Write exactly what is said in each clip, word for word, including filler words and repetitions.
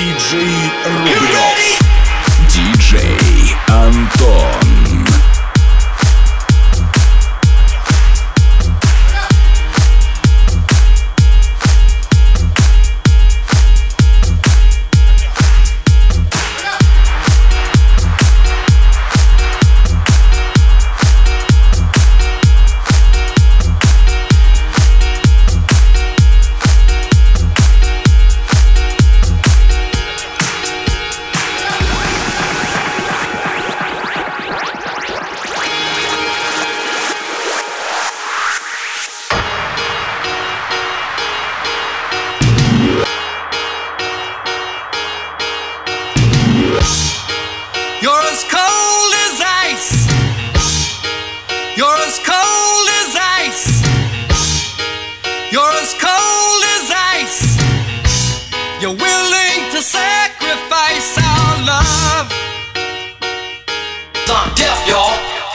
диджей Рубинов. Диджей Антон. You're willing to sacrifice our love. I'm deaf, y'all.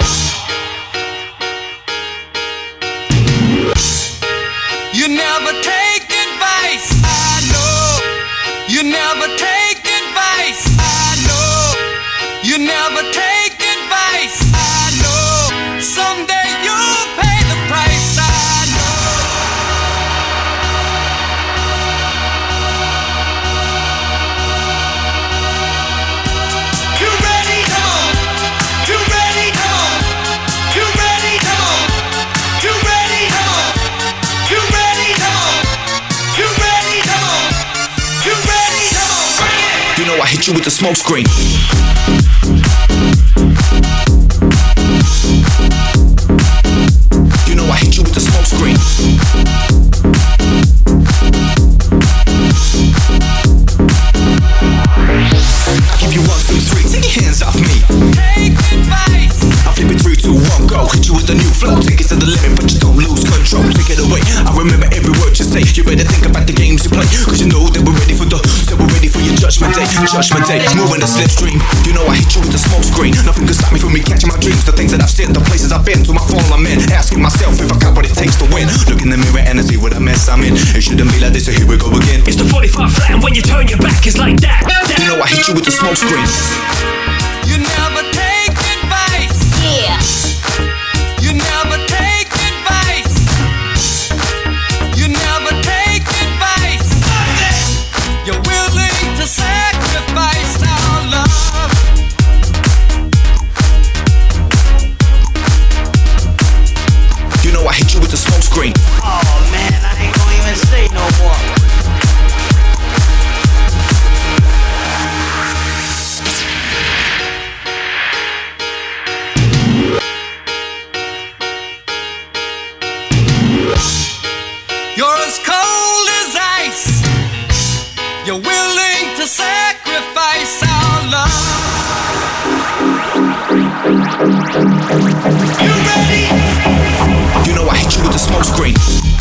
You never take advice, I know. You never take advice, I know. You never take advice, I know. Someday you'll pay the price, I know. I hit you with the smoke screen. You know I hit you with the smoke screen. I give you one, two, three, take your hands off me. Take advice. I flip it three, two, one, go. Hit you with a new flow, take it to the limit, but you don't lose control. Take it away. I remember every word you say. You better think about the games you play, cause you know that we're ready for the, so we're ready for your judgment day. Judgment day, moving the slipstream. You know I hit you with the smoke screen. Nothing can stop me from me catching my dreams. The things that I've seen, the places I've been, to my fall I'm in. Asking myself if I got what it takes to win. Look in the mirror and I see what a mess I'm in. It shouldn't be like this, so here we go again. It's the forty-five flat, and when you turn your back, it's like that. You know I hit you with the smoke screen. You never take advice. Yeah. You never take advice. You never take advice. You're willing to sacrifice our love. You know I hit you with the smoke screen. Oh man, I ain't gonna even say no more. You're as cold as ice. You're willing to sacrifice our love. You know I hit you with the smoke screen.